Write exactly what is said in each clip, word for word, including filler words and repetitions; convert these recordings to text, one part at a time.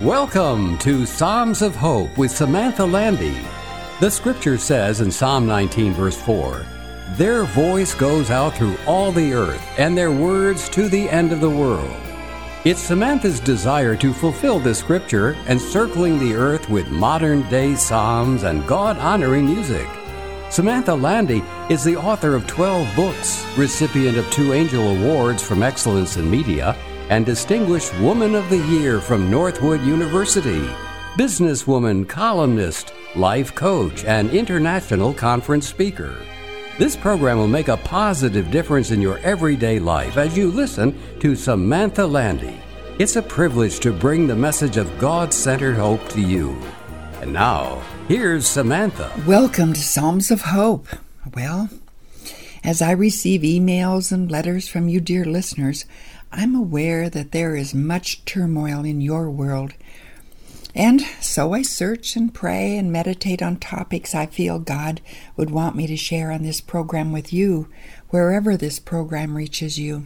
Welcome to Psalms of Hope with Samantha Landy. The scripture says in Psalm nineteen, verse four, "Their voice goes out through all the earth, and their words to the end of the world." It's Samantha's desire to fulfill this scripture, encircling the earth with modern-day psalms and God-honoring music. Samantha Landy is the author of twelve books, recipient of two Angel Awards from Excellence in Media, and Distinguished Woman of the Year from Northwood University, businesswoman, columnist, life coach, and international conference speaker. This program will make a positive difference in your everyday life as you listen to Samantha Landy. It's a privilege to bring the message of God-centered hope to you. And now, here's Samantha. Welcome to Psalms of Hope. Well, as I receive emails and letters from you dear listeners, I'm aware that there is much turmoil in your world. And so I search and pray and meditate on topics I feel God would want me to share on this program with you, wherever this program reaches you.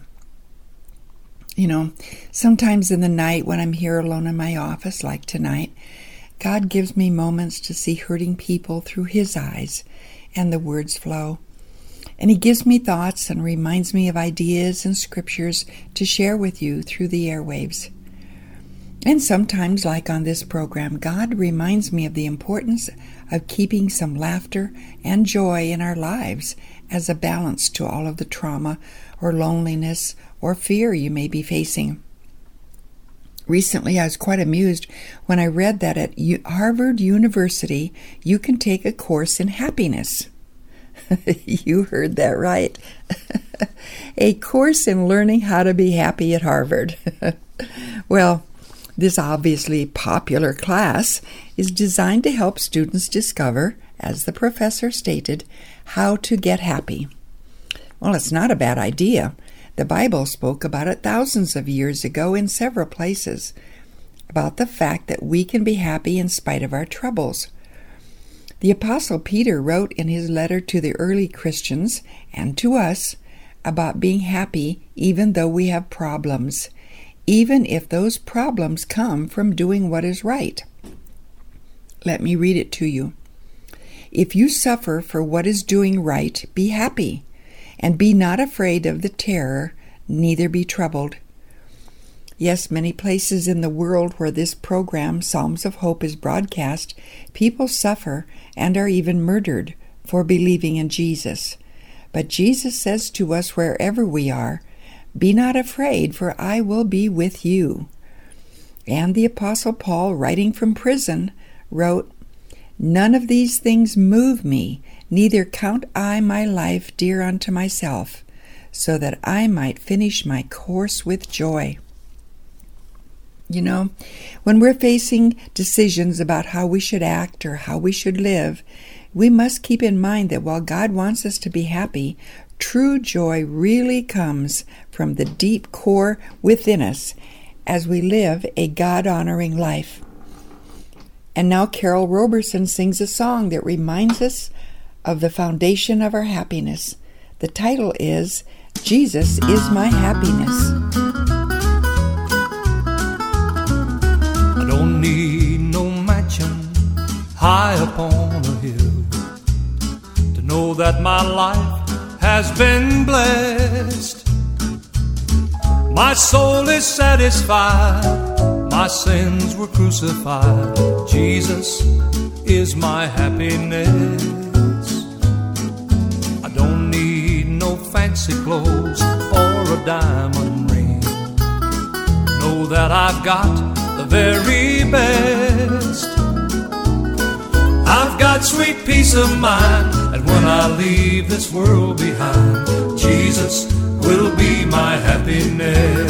You know, sometimes in the night when I'm here alone in my office, like tonight, God gives me moments to see hurting people through His eyes, and the words flow. And He gives me thoughts and reminds me of ideas and scriptures to share with you through the airwaves. And sometimes, like on this program, God reminds me of the importance of keeping some laughter and joy in our lives as a balance to all of the trauma or loneliness or fear you may be facing. Recently, I was quite amused when I read that at Harvard University, you can take a course in happiness. You heard that right. A course in learning how to be happy at Harvard. Well, this obviously popular class is designed to help students discover, as the professor stated, how to get happy. Well, it's not a bad idea. The Bible spoke about it thousands of years ago in several places, about the fact that we can be happy in spite of our troubles. The Apostle Peter wrote in his letter to the early Christians and to us about being happy even though we have problems, even if those problems come from doing what is right. Let me read it to you. "If you suffer for what is doing right, be happy, and be not afraid of the terror, neither be troubled." Yes, many places in the world where this program, Psalms of Hope, is broadcast, people suffer and are even murdered for believing in Jesus. But Jesus says to us wherever we are, "Be not afraid, for I will be with you." And the Apostle Paul, writing from prison, wrote, "None of these things move me, neither count I my life dear unto myself, so that I might finish my course with joy." You know, when we're facing decisions about how we should act or how we should live, we must keep in mind that while God wants us to be happy, true joy really comes from the deep core within us as we live a God-honoring life. And now Carol Roberson sings a song that reminds us of the foundation of our happiness. The title is "Jesus is My Happiness." I don't need no mansion high upon a hill to know that my life has been blessed. My soul is satisfied, my sins were crucified. Jesus is my happiness. I don't need no fancy clothes or a diamond ring. Know that I've got the very best. I've got sweet peace of mind, and when I leave this world behind, Jesus will be my happiness.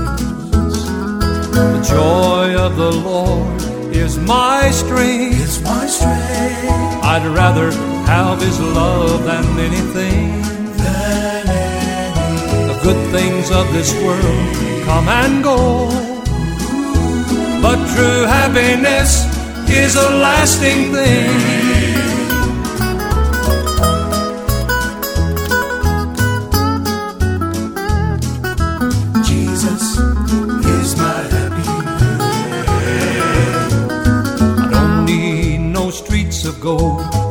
The joy of the Lord is my strength. It's my strength. I'd rather have His love than anything. Than anything. The good things of this world come and go, but true happiness is a lasting thing. Jesus is my happiness.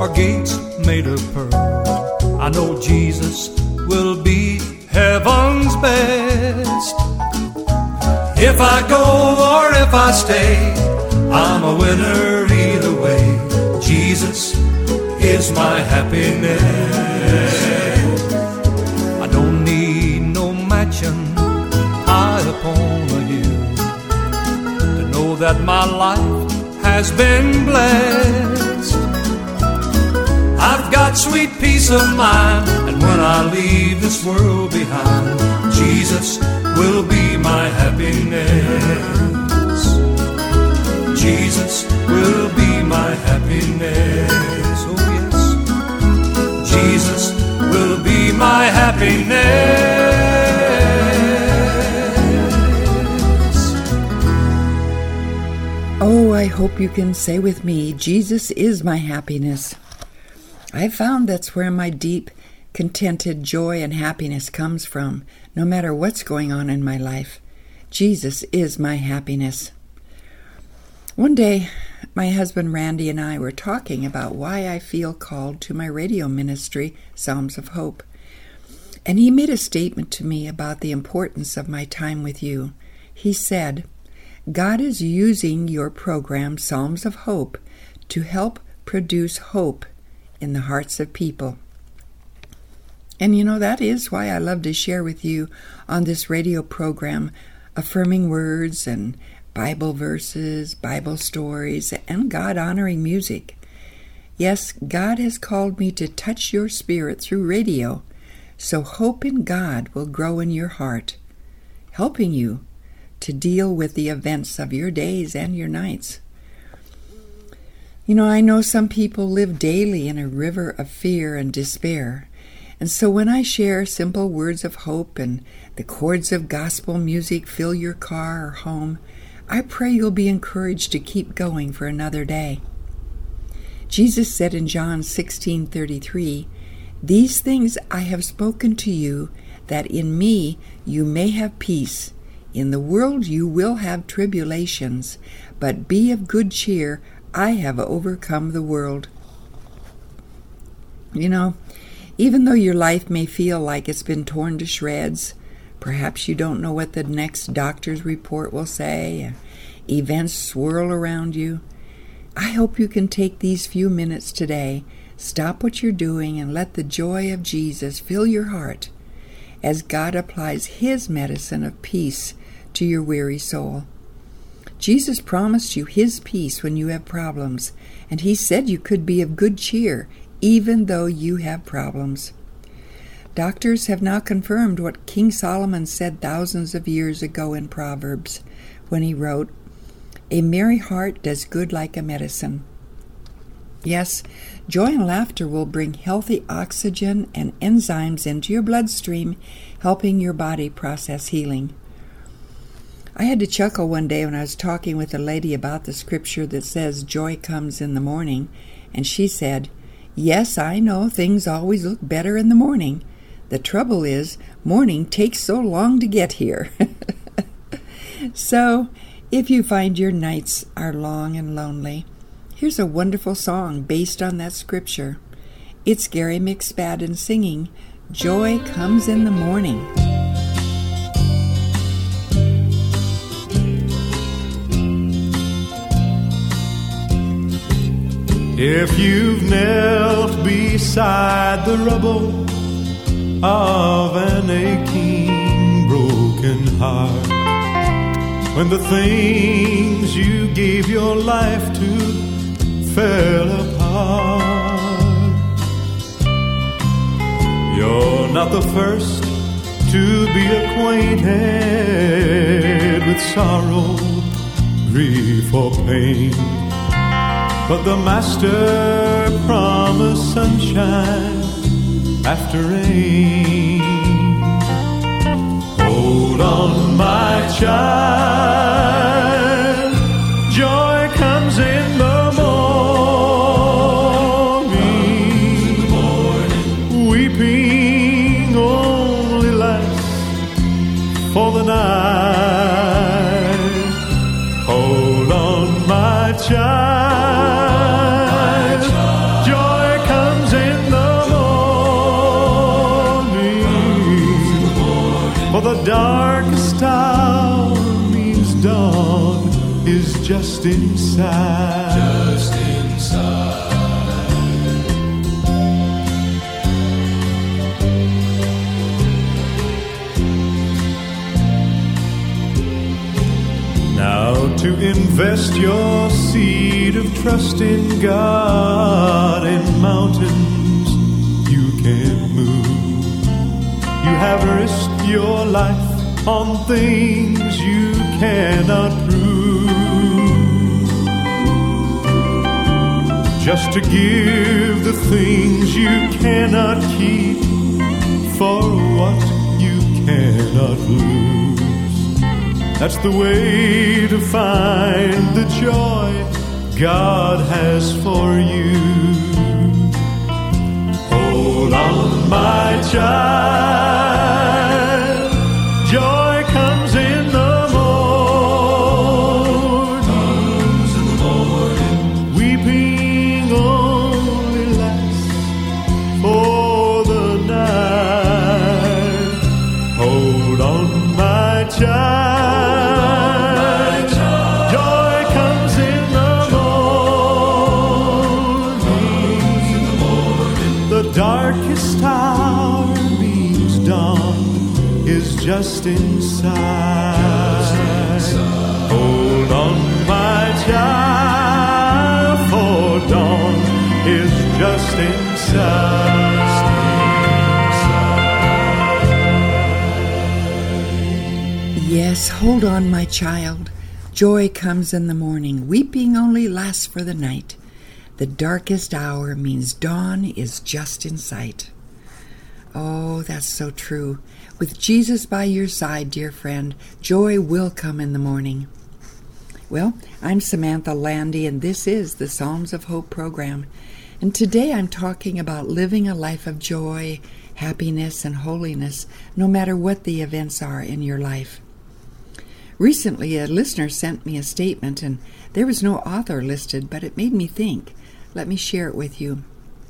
or gates made of pearl. I know Jesus will be heaven's best. If I go or if I stay, I'm a winner either way. Jesus is my happiness. I don't need no mansion high upon a hill to know that my life has been blessed. I've got sweet peace of mind, and when I leave this world behind, Jesus will be my happiness. Jesus will be my happiness. Oh yes, Jesus will be my happiness. Oh, I hope you can say with me, Jesus is my happiness. I've found that's where my deep, contented joy and happiness comes from, no matter what's going on in my life. Jesus is my happiness. One day, my husband Randy and I were talking about why I feel called to my radio ministry, Psalms of Hope. And he made a statement to me about the importance of my time with you. He said, God is using your program, Psalms of Hope, to help produce hope in the hearts of people. And you know, that is why I love to share with you on this radio program affirming words and Bible verses, Bible stories, and God-honoring music. Yes, God has called me to touch your spirit through radio, so hope in God will grow in your heart, helping you to deal with the events of your days and your nights. You know, I know some people live daily in a river of fear and despair, and so when I share simple words of hope and the chords of gospel music fill your car or home, I pray you'll be encouraged to keep going for another day. Jesus said in John sixteen thirty-three, "These things I have spoken to you, that in me you may have peace. In the world you will have tribulations, but be of good cheer. I have overcome the world." You know, even though your life may feel like it's been torn to shreds, perhaps you don't know what the next doctor's report will say, events swirl around you, I hope you can take these few minutes today, stop what you're doing, and let the joy of Jesus fill your heart as God applies His medicine of peace to your weary soul. Jesus promised you His peace when you have problems, and He said you could be of good cheer even though you have problems. Doctors have now confirmed what King Solomon said thousands of years ago in Proverbs when he wrote, "A merry heart does good like a medicine." Yes, joy and laughter will bring healthy oxygen and enzymes into your bloodstream, helping your body process healing. I had to chuckle one day when I was talking with a lady about the scripture that says joy comes in the morning, and she said, "Yes, I know things always look better in the morning. The trouble is, morning takes so long to get here." So, if you find your nights are long and lonely, here's a wonderful song based on that scripture. It's Gary McSpadden singing, "Joy Comes in the Morning." If you've knelt beside the rubble of an aching, broken heart, when the things you gave your life to fell apart, you're not the first to be acquainted with sorrow, grief, or pain. But the Master promised sunshine after rain. Hold on, my child, joy comes in the morning. Weeping only lasts for the night. Hold on, my child, joy the darkest hour means dawn is just inside. Just inside. Now to invest your seed of trust in God, in mountains you can move. You have risked your life on things you cannot prove, just to give the things you cannot keep for what you cannot lose. That's the way to find the joy God has for you. Hold on, my child, joy comes in the morning. Comes in the morning. Weeping only lasts for the night. Hold on, my child, darkest hour means dawn is just inside. Just inside. Hold on, my child, for dawn is just inside. Yes, hold on, my child. Joy comes in the morning. Weeping only lasts for the night. The darkest hour means dawn is just in sight. Oh, that's so true. With Jesus by your side, dear friend, joy will come in the morning. Well, I'm Samantha Landy, and this is the Psalms of Hope program. And today I'm talking about living a life of joy, happiness, and holiness, no matter what the events are in your life. Recently, a listener sent me a statement, and there was no author listed, but it made me think. Let me share it with you.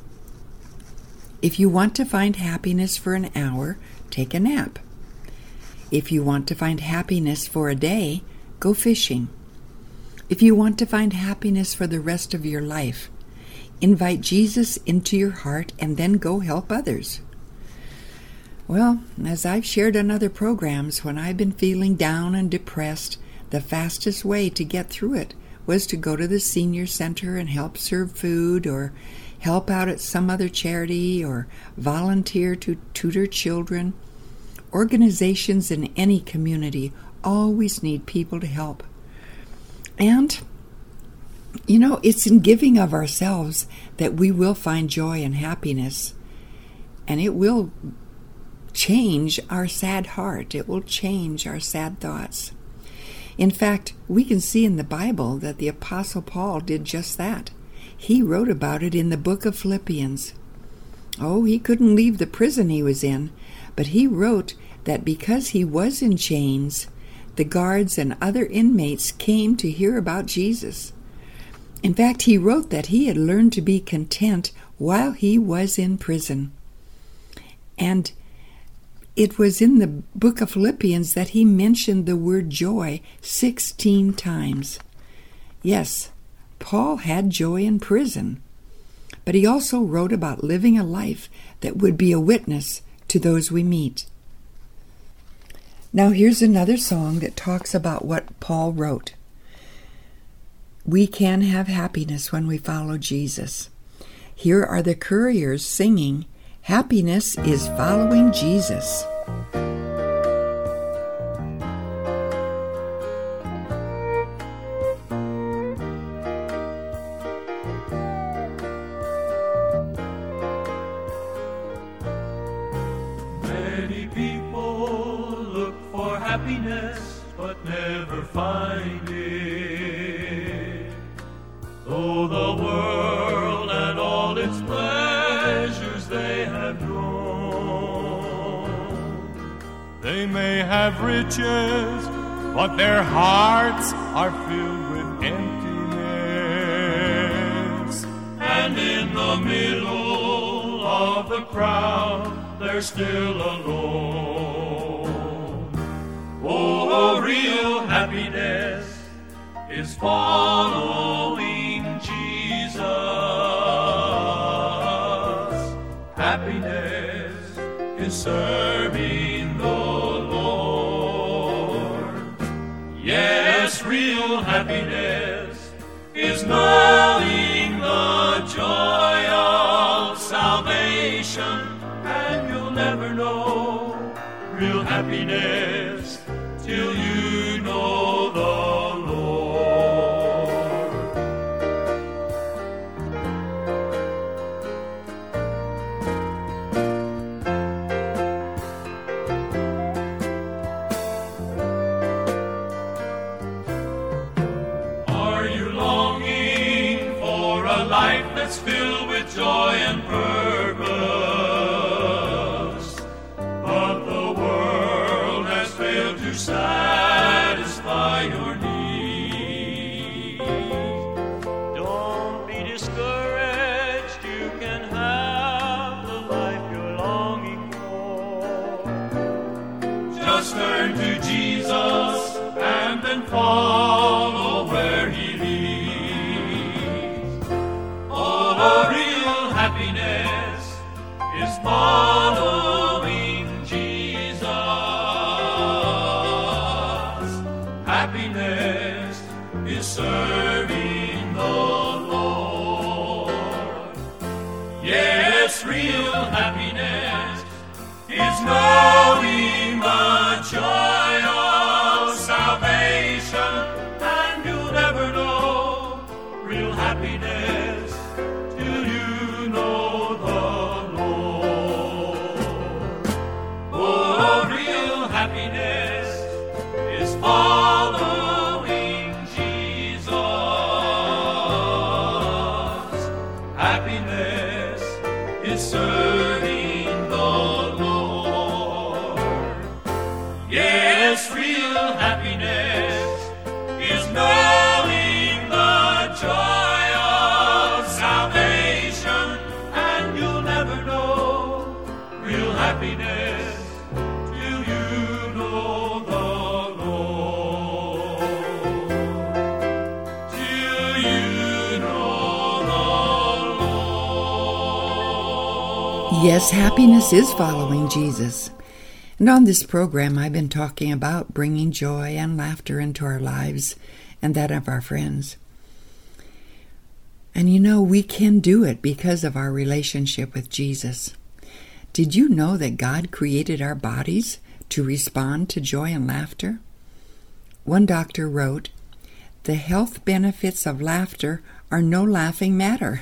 If you want to find happiness for an hour, take a nap. If you want to find happiness for a day, go fishing. If you want to find happiness for the rest of your life, invite Jesus into your heart and then go help others. Well, as I've shared on other programs, when I've been feeling down and depressed, the fastest way to get through it was to go to the senior center and help serve food, or help out at some other charity, or volunteer to tutor children. Organizations in any community always need people to help. And, you know, it's in giving of ourselves that we will find joy and happiness. And it will change our sad heart. It will change our sad thoughts. In fact, we can see in the Bible that the Apostle Paul did just that. He wrote about it in the book of Philippians. Oh, he couldn't leave the prison he was in, but he wrote that because he was in chains, the guards and other inmates came to hear about Jesus. In fact, he wrote that he had learned to be content while he was in prison. And it was in the book of Philippians that he mentioned the word joy sixteen times. Yes, Paul had joy in prison, but he also wrote about living a life that would be a witness to those we meet. Now here's another song that talks about what Paul wrote. We can have happiness when we follow Jesus. Here are the Couriers singing, Happiness is Following Jesus. Many people look for happiness but never find it. Though the world and all its pleasures they have known, they may have riches, but their hearts are filled with emptiness. And in the middle of the crowd, they're still alone. Oh, real happiness is following Jesus. Happiness is serving the Lord. Yes, real happiness is knowing the joy of salvation, and you'll never know real happiness till you know the Lord. Are you longing for a life that's filled with joy and purpose, but the world has failed to satisfy your needs? Don't be discouraged, you can have the life you're longing for. Just turn to Jesus and then follow where he leads. Oh, real happiness is following Jesus. Happiness is serving the Lord. Yes, real happiness is knowing the joy of salvation, and you'll never know real happiness till you know the Lord. Oh, real happiness is following Jesus. Happiness is serving the Lord. Yes, real happiness is knowing the joy of salvation, and you'll never know real happiness till you know the Lord. Till you know the Lord. Yes, happiness is following Jesus. And on this program, I've been talking about bringing joy and laughter into our lives and that of our friends. And you know, we can do it because of our relationship with Jesus. Did you know that God created our bodies to respond to joy and laughter? One doctor wrote, "The health benefits of laughter are no laughing matter."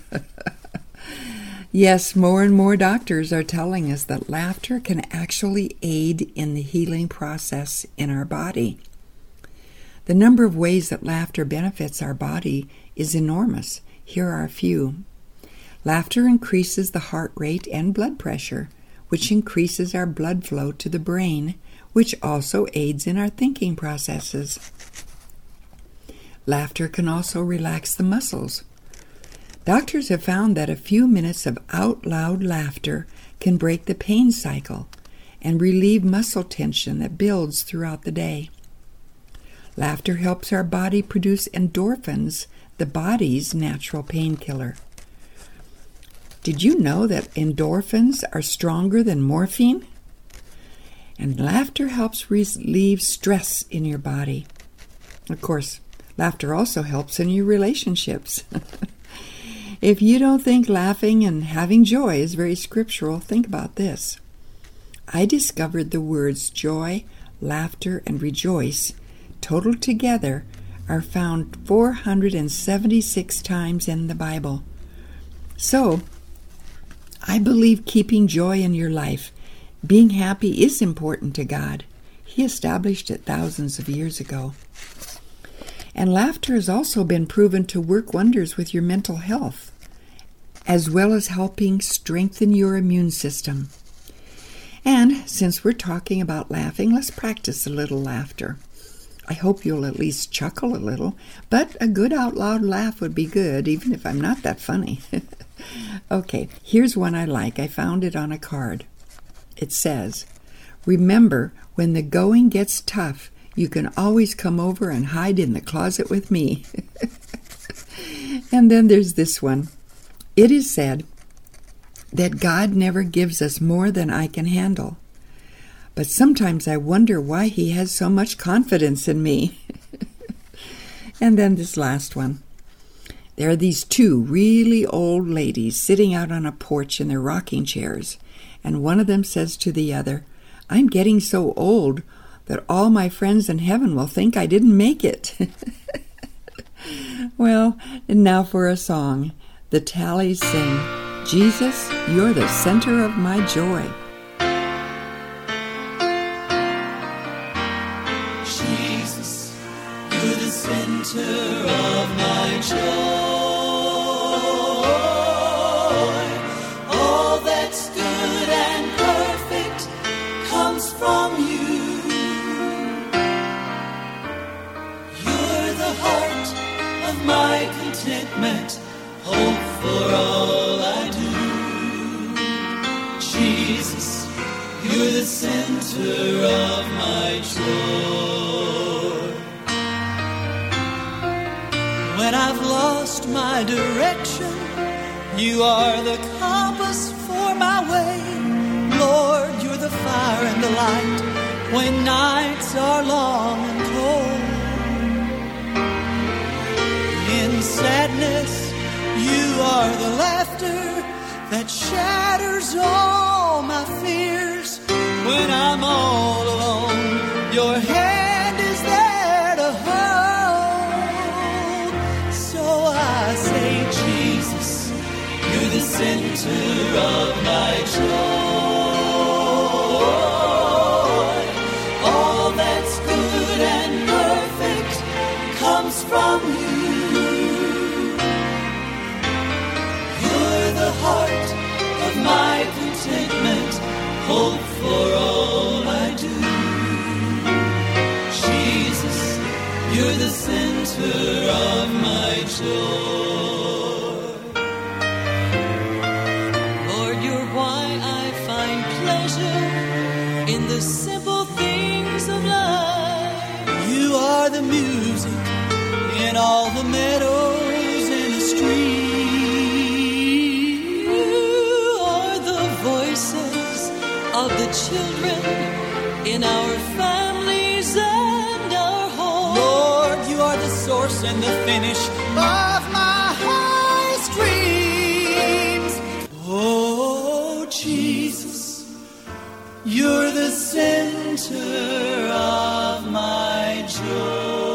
Yes, more and more doctors are telling us that laughter can actually aid in the healing process in our body. The number of ways that laughter benefits our body is enormous. Here are a few. Laughter increases the heart rate and blood pressure, which increases our blood flow to the brain, which also aids in our thinking processes. Laughter can also relax the muscles. Doctors have found that a few minutes of out-loud laughter can break the pain cycle and relieve muscle tension that builds throughout the day. Laughter helps our body produce endorphins, the body's natural painkiller. Did you know that endorphins are stronger than morphine? And laughter helps relieve stress in your body. Of course, laughter also helps in your relationships. If you don't think laughing and having joy is very scriptural, think about this. I discovered the words joy, laughter, and rejoice, totaled together, are found four hundred seventy-six times in the Bible. So, I believe keeping joy in your life, being happy, is important to God. He established it thousands of years ago. And laughter has also been proven to work wonders with your mental health, as well as helping strengthen your immune system. And since we're talking about laughing, let's practice a little laughter. I hope you'll at least chuckle a little, but a good out loud laugh would be good, even if I'm not that funny. Okay, here's one I like. I found it on a card. It says, Remember, when the going gets tough, you can always come over and hide in the closet with me. And then there's this one. It is said that God never gives us more than I can handle. But sometimes I wonder why he has so much confidence in me. And then this last one. There are these two really old ladies sitting out on a porch in their rocking chairs, and one of them says to the other, "I'm getting so old that all my friends in heaven will think I didn't make it." Well, and now for a song. The Tallies sing, "Jesus, you're the center of my joy." Jesus, you're the center of my joy. All that's good and perfect comes from you. You're the heart of my contentment, hope for all I do. Jesus, you're the center of my joy. When I've lost my direction, you are the compass for my way. Lord, you're the fire and the light when nights are long and cold. In sadness, you are the laughter that shatters all my fears. When I'm all alone, your hand is there to hold. So I say, Jesus, you're the center of my joy. All that's good and perfect comes from you. The heart of my contentment, hope for all I do. Jesus, you're the center of my joy. Lord, you're why I find pleasure in the simple things of life. You are the music in all the meadows and the streets. Of the children in our families and our homes. Lord, you are the source and the finish of my highest dreams. Oh, Jesus, you're the center of my joy.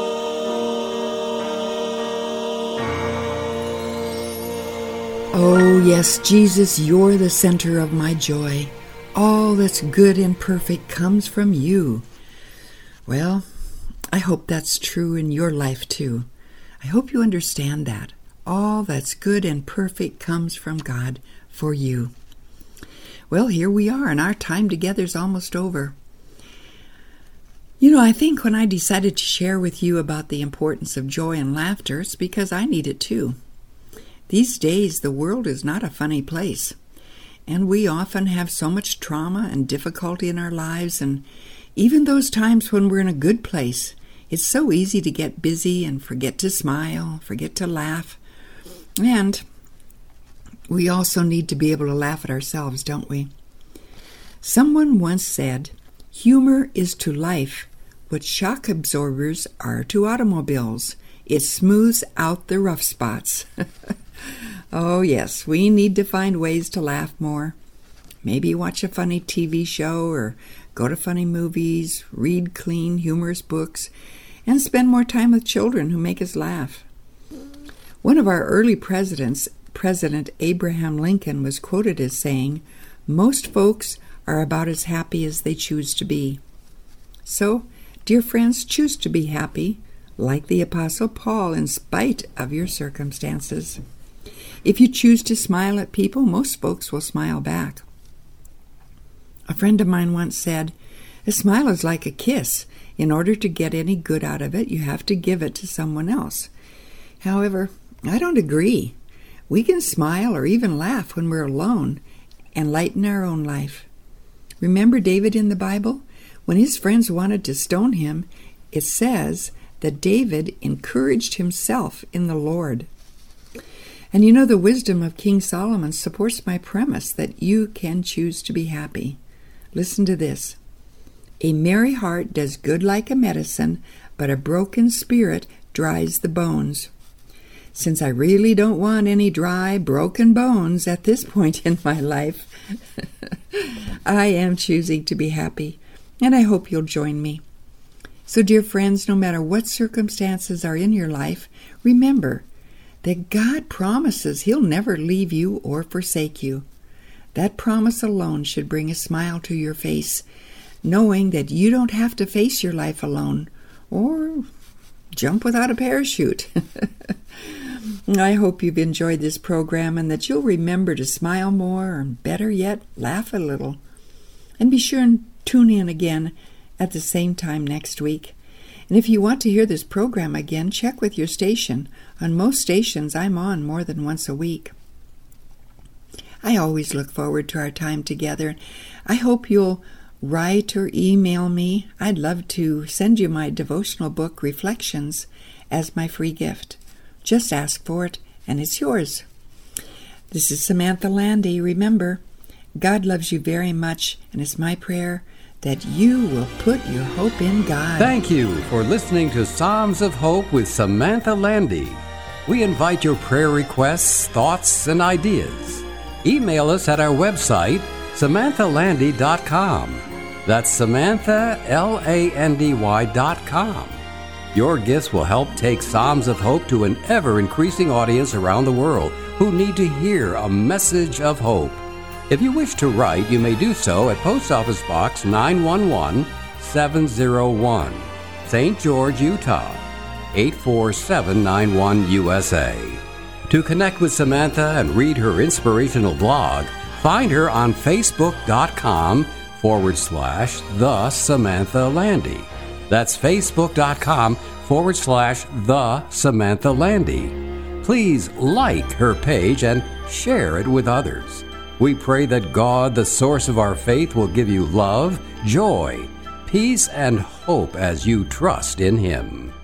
Oh, yes, Jesus, you're the center of my joy. All that's good and perfect comes from you. Well, I hope that's true in your life too. I hope you understand that. All that's good and perfect comes from God for you. Well, here we are, and our time together is almost over. You know, I think when I decided to share with you about the importance of joy and laughter, it's because I need it too. These days, the world is not a funny place. And we often have so much trauma and difficulty in our lives, and even those times when we're in a good place, it's so easy to get busy and forget to smile, forget to laugh. And we also need to be able to laugh at ourselves, don't we? Someone once said, "Humor is to life what shock absorbers are to automobiles. It smooths out the rough spots." Oh, yes, we need to find ways to laugh more. Maybe watch a funny T V show or go to funny movies, read clean, humorous books, and spend more time with children who make us laugh. One of our early presidents, President Abraham Lincoln, was quoted as saying, "Most folks are about as happy as they choose to be." So, dear friends, choose to be happy, like the Apostle Paul, in spite of your circumstances. If you choose to smile at people, most folks will smile back. A friend of mine once said, "A smile is like a kiss. In order to get any good out of it, you have to give it to someone else." However, I don't agree. We can smile or even laugh when we're alone and lighten our own life. Remember David in the Bible? When his friends wanted to stone him, it says that David encouraged himself in the Lord. And you know, the wisdom of King Solomon supports my premise that you can choose to be happy. Listen to this. A merry heart does good like a medicine, but a broken spirit dries the bones. Since I really don't want any dry, broken bones at this point in my life, I am choosing to be happy, and I hope you'll join me. So, dear friends, no matter what circumstances are in your life, remember that God promises He'll never leave you or forsake you. That promise alone should bring a smile to your face, knowing that you don't have to face your life alone or jump without a parachute. I hope you've enjoyed this program and that you'll remember to smile more, and better yet, laugh a little. And be sure and tune in again at the same time next week. And if you want to hear this program again, check with your station. On most stations, I'm on more than once a week. I always look forward to our time together. I hope you'll write or email me. I'd love to send you my devotional book, Reflections, as my free gift. Just ask for it, and it's yours. This is Samantha Landy. Remember, God loves you very much, and it's my prayer that you will put your hope in God. Thank you for listening to Psalms of Hope with Samantha Landy. We invite your prayer requests, thoughts, and ideas. Email us at our website, samantha landy dot com. That's Samantha, L A N D Y dot com. Your gifts will help take Psalms of Hope to an ever-increasing audience around the world who need to hear a message of hope. If you wish to write, you may do so at Post Office Box nine one one seven oh one, Saint George, Utah, eight four seven nine one, U S A. To connect with Samantha and read her inspirational blog, find her on Facebook.com forward slash The Samantha Landy. That's Facebook.com forward slash The Samantha Landy. Please like her page and share it with others. We pray that God, the source of our faith, will give you love, joy, peace, and hope as you trust in Him.